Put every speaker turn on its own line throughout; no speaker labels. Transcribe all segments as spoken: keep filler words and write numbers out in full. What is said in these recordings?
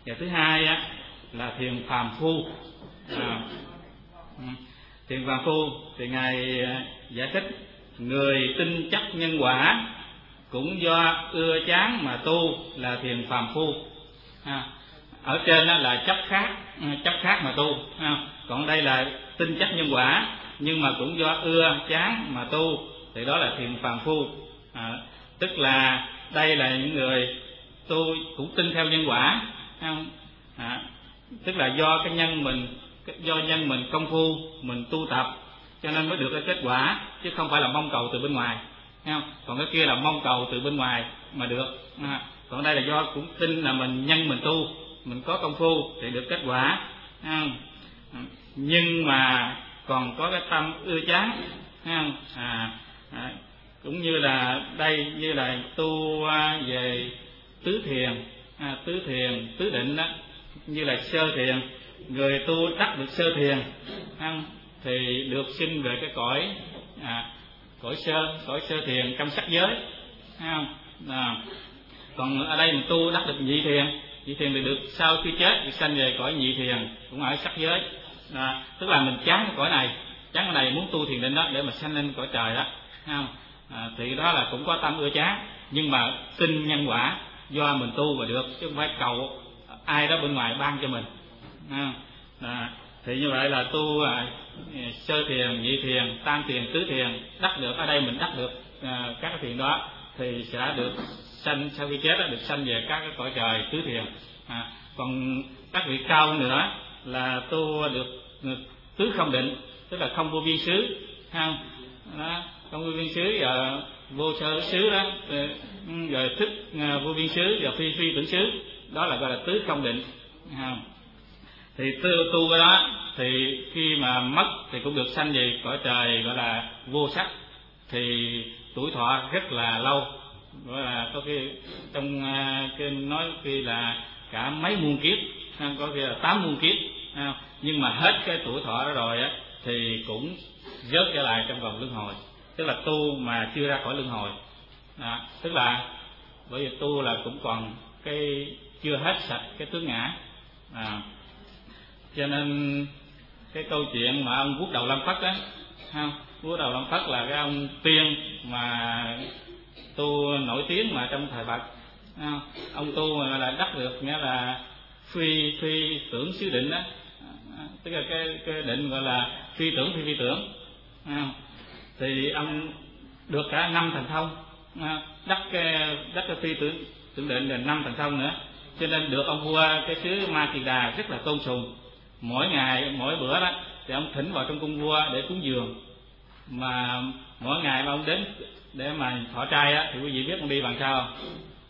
Và thứ hai á là thiền phàm phu. À, thiền phàm phu thì ngài giải thích người tin chắc nhân quả cũng do ưa chán mà tu là thiền phàm phu. À, ở trên đó là chấp khác chấp khác mà tu, à, còn đây là tin chắc nhân quả nhưng mà cũng do ưa chán mà tu thì đó là thiền phàm phu. À, tức là đây là những người tu cũng tin theo nhân quả, không? À, tức là do cái nhân mình do nhân mình công phu mình tu tập cho nên mới được cái kết quả, chứ không phải là mong cầu từ bên ngoài, không? Còn cái kia là mong cầu từ bên ngoài mà được. À, còn đây là do cũng tin là mình nhân mình tu, mình có công phu thì được kết quả. À, nhưng mà còn có cái tâm ưa chán, không? À, à, cũng như là đây như là tu về tứ thiền, à, tứ thiền tứ định đó, như là sơ thiền, người tu đắc được sơ thiền, không? Thì được sinh về cái cõi à, cõi sơ cõi sơ thiền trong sắc giới, không? À, còn ở đây mình tu đắc được nhị thiền, nhị thiền thì được sau khi chết được sanh về cõi nhị thiền cũng ở sắc giới. À, tức là mình chán cái cõi này, chán cái này muốn tu thiền định đó để mà sanh lên cõi trời đó, không? À, thì đó là cũng có tâm ưa chán nhưng mà tin nhân quả do mình tu mà được, chứ không phải cầu ai đó bên ngoài ban cho mình. À, à, thì như vậy là tu à, sơ thiền, nhị thiền, tam thiền, tứ thiền đắc được, ở đây mình đắc được à, các cái thiền đó thì sẽ được sanh sau khi chết đó, được sanh về các cái cõi trời tứ thiền. À, còn các vị cao nữa là tu được, được tứ không định, tức là không vô biên xứ, không? Đó, không vô biên xứ và vô sơ xứ đó, rồi thức vô biên xứ và phi phi tưởng xứ, đó là gọi là tứ không định. Không? Thì tu, tu cái đó thì khi mà mất thì cũng được sanh về cõi trời gọi là vô sắc, thì tuổi thọ rất là lâu, gọi là có khi trong kinh nói khi là cả mấy muôn kiếp, có khi là tám muôn kiếp, nhưng mà hết cái tuổi thọ đó rồi á thì cũng rớt trở lại trong vòng luân hồi, tức là tu mà chưa ra khỏi luân hồi. À, tức là bởi vì tu là cũng còn cái chưa hết sạch cái tướng ngã. À, cho nên cái câu chuyện mà ông Vuốt Đầu Lâm Phất á, không? Vuốt Đầu Lâm Phất là cái ông tiên mà tu nổi tiếng mà trong thời Phật, không? Ông tu mà là đắc được nghĩa là phi phi tưởng xứ định đó, tức là cái, cái định gọi là phi tưởng phi phi tưởng, không? Thì ông được cả năm thành thông, đắc cái đắc cái phi tưởng tưởng định là năm thành thông nữa, cho nên được ông vua cái xứ Ma Kiệt Đà rất là tôn sùng. Mỗi ngày mỗi bữa đó thì ông thỉnh vào trong cung vua để cúng dường, mà mỗi ngày mà ông đến để mà thọ trai á thì quý vị biết ông đi bằng sao không?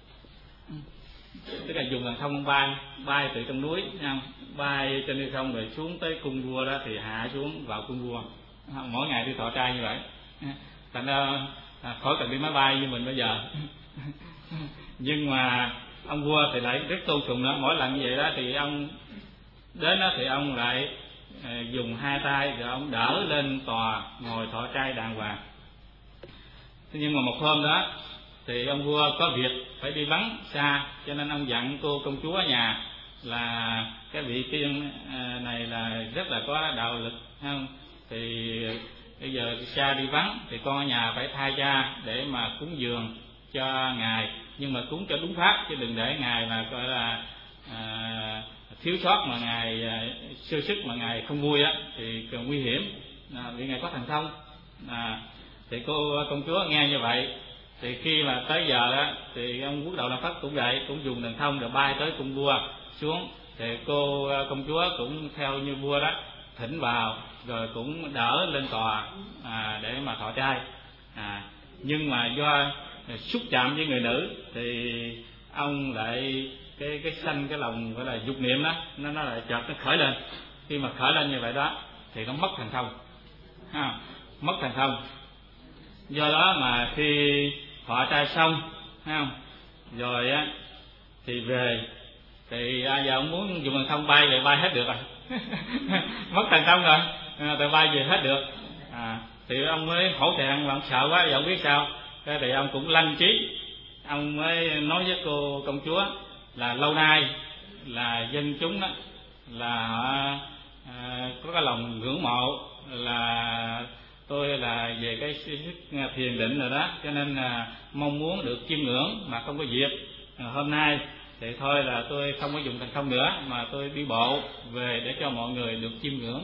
Tức là dùng thần thông ông bay bay từ trong núi, không? Bay trên đi không rồi xuống tới cung vua đó thì hạ xuống vào cung vua, mỗi ngày đi thọ trai như vậy. Thành ra khỏi cần đi máy bay như mình bây giờ. Nhưng mà ông vua thì lại rất tôn sùng đó, mỗi lần như vậy đó thì ông đến đó thì ông lại dùng hai tay rồi ông đỡ lên tòa ngồi thọ trai đàng hoàng. Nhưng mà một hôm đó thì ông vua có việc phải đi vắng xa, cho nên ông dặn cô công chúa ở nhà là cái vị tiên này là rất là có đạo lực, không? Thì bây giờ cha đi vắng thì con ở nhà phải thay cha để mà cúng dường cho ngài, nhưng mà cúng cho đúng pháp, chứ đừng để ngài mà gọi là à, thiếu sót mà ngài à, sơ sức mà ngài không vui á thì càng nguy hiểm, à, vì ngài có thần thông. À, thì cô công chúa nghe như vậy thì khi mà tới giờ đó thì ông Quốc Đầu Lâm Phất cũng vậy, cũng dùng thần thông rồi bay tới cung vua xuống, thì cô công chúa cũng theo như vua đó thỉnh vào rồi cũng đỡ lên tòa à, để mà thọ trai. À, nhưng mà do xúc chạm với người nữ thì ông lại cái cái sanh cái lòng gọi là dục niệm đó, nó nó lại chợt nó khởi lên. Khi mà khởi lên như vậy đó thì nó mất thần thông, à, mất thần thông. Do đó mà khi thọ trai xong, thấy không? Rồi á thì về thì à, giờ ông muốn dùng thần thông bay về bay hết được rồi. Mất thần thông rồi, à, thì bay về hết được. À, thì ông mới hổ thẹn và ông sợ quá, giờ ông biết sao? Thế thì ông cũng lanh trí, ông mới nói với cô công chúa là lâu nay là dân chúng đó là họ à, có cái lòng ngưỡng mộ là tôi là về cái sức thiền định rồi đó, cho nên là mong muốn được chiêm ngưỡng mà không có dịp. À, hôm nay thì thôi là tôi không có dùng thành không nữa, mà tôi đi bộ về để cho mọi người được chiêm ngưỡng.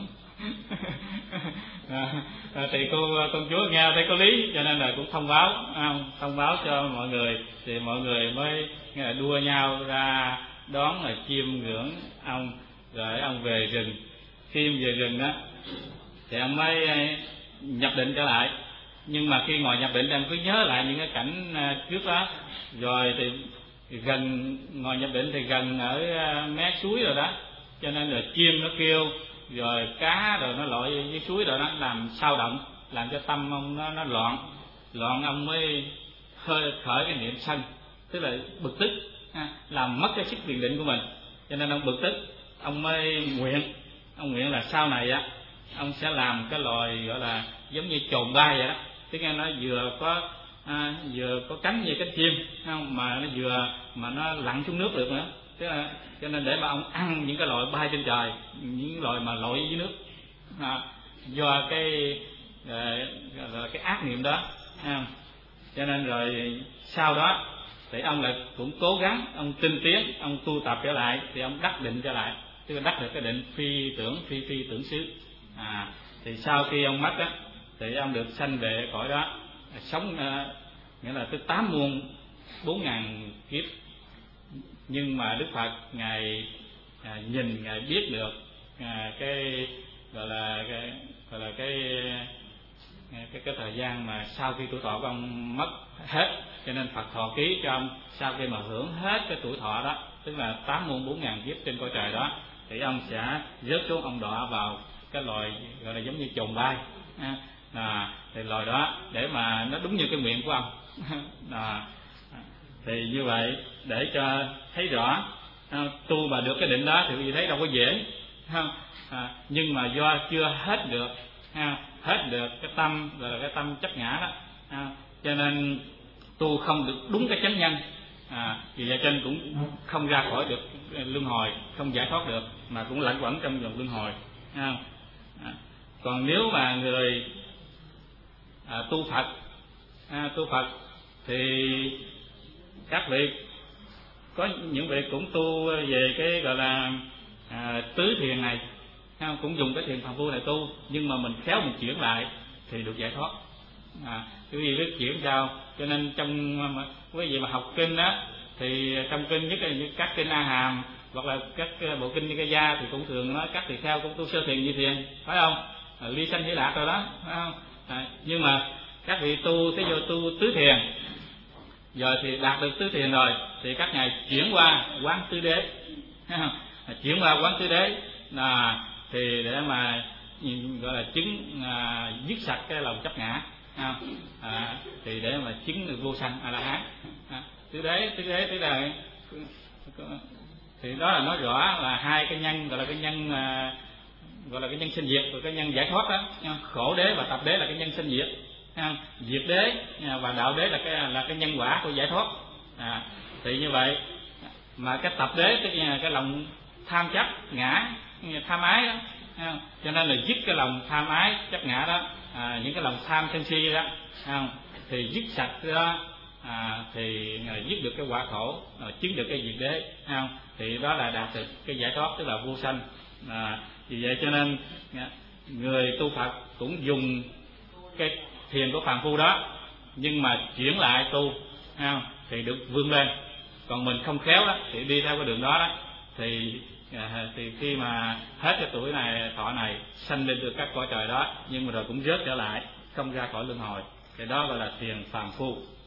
à, à, thì cô công chúa nghe thấy có lý, cho nên là cũng thông báo à, thông báo cho mọi người, thì mọi người mới đua nhau ra đón là chiêm ngưỡng ông. Rồi ông về rừng, khi về rừng đó thì ông mới nhập định trở lại. Nhưng mà khi ngồi nhập định ông cứ nhớ lại những cái cảnh trước đó, rồi thì gần ngồi nhập định thì gần ở mé suối rồi đó, cho nên là chim nó kêu, rồi cá rồi nó lội dưới suối rồi nó làm sao động, làm cho tâm ông nó, nó loạn loạn ông mới khơi khởi cái niệm sân, tức là bực tức, làm mất cái sức thiền định của mình. Cho nên ông bực tức, ông mới nguyện ông nguyện là sau này á ông sẽ làm cái loài gọi là giống như chồn bay vậy đó, tức là nó vừa có à, vừa có cánh như cánh chim không, mà nó vừa mà nó lặn xuống nước được nữa. Tức là cho nên để mà ông ăn những cái loài bay trên trời, những loài mà lội dưới nước, à, do cái à, là cái ác niệm đó. À, cho nên rồi sau đó thì ông lại cũng cố gắng, ông tinh tiến, ông tu tập trở lại, thì ông đắc định trở lại, tức là đắc được cái định phi tưởng phi phi tưởng xứ. À, thì sau khi ông mất á, thì ông được sanh về cõi đó, sống uh, nghĩa là tới tám muôn bốn ngàn kiếp. Nhưng mà Đức Phật ngài à, nhìn ngài biết được à, cái gọi là cái gọi là cái cái cái thời gian mà sau khi tuổi thọ của ông mất hết, cho nên Phật thọ ký cho ông sau khi mà hưởng hết cái tuổi thọ đó, tức là tám muôn bốn ngàn kiếp trên cõi trời đó, thì ông sẽ rớt xuống, ông đọa vào cái loài gọi là giống như chồn bay. À, à, thì loài đó để mà nó đúng như cái nguyện của ông. À, thì như vậy để cho thấy rõ à, tu mà được cái định đó thì quý vị thấy đâu có dễ, không? À, nhưng mà do chưa hết được ha, hết được cái tâm gọi là cái tâm chấp ngã đó, à, cho nên tu không được đúng cái chánh nhân. À, vì vậy trên cũng không ra khỏi được luân hồi, không giải thoát được, mà cũng lẩn quẩn trong vòng luân hồi. À, à, còn nếu mà người à, tu Phật à, tu Phật thì các vị có những vị cũng tu về cái gọi là à, tứ thiền này, cũng dùng cái thiền phàm phu này tu, nhưng mà mình khéo mình chuyển lại thì được giải thoát. À, quý vị biết chuyển sao? Cho nên trong quý vị mà học kinh đó, thì trong kinh nhất là như các kinh A Hàm hoặc là các bộ kinh như cái gia thì cũng thường nói các tỳ kheo cũng tu sơ thiền, nhị thiền, phải không? À, ly sanh hỷ lạc rồi đó, phải không? À, nhưng mà các vị tu thế vô tu tứ thiền, giờ thì đạt được tứ thiền rồi thì các ngài chuyển qua quán tứ đế, à, chuyển qua quán tứ đế là thì để mà gọi là chứng à, dứt sạch cái lòng chấp ngã, à, à, thì để mà chứng được vô sanh a la hán. À, tứ đế tứ đế tức là thì đó là nói rõ là hai cái nhân, gọi là cái nhân à, gọi là cái nhân sinh diệt, rồi cái nhân giải thoát đó. Khổ đế và tập đế là cái nhân sinh diệt, diệt đế và đạo đế là cái là cái nhân quả của giải thoát. À, thì như vậy mà cái tập đế tức là cái lòng tham chấp ngã, tham ái đó, cho nên là dứt cái lòng tham ái chấp ngã đó, à, những cái lòng tham sân si đó, không? Thì dứt sạch đó, à, thì dứt được cái quả khổ, chứng được cái diệt đế, không? Thì đó là đạt được cái giải thoát, tức là vô sanh. À, vì vậy cho nên người tu Phật cũng dùng cái thiền của phàm phu đó, nhưng mà chuyển lại tu, không? Thì được vươn lên. Còn mình không khéo đó thì đi theo cái đường đó đó, thì À, thì khi mà hết cái tuổi này thọ này sanh lên được các cõi trời đó, nhưng mà rồi cũng rớt trở lại, không ra khỏi luân hồi. Thì đó gọi là thiền phàm phu.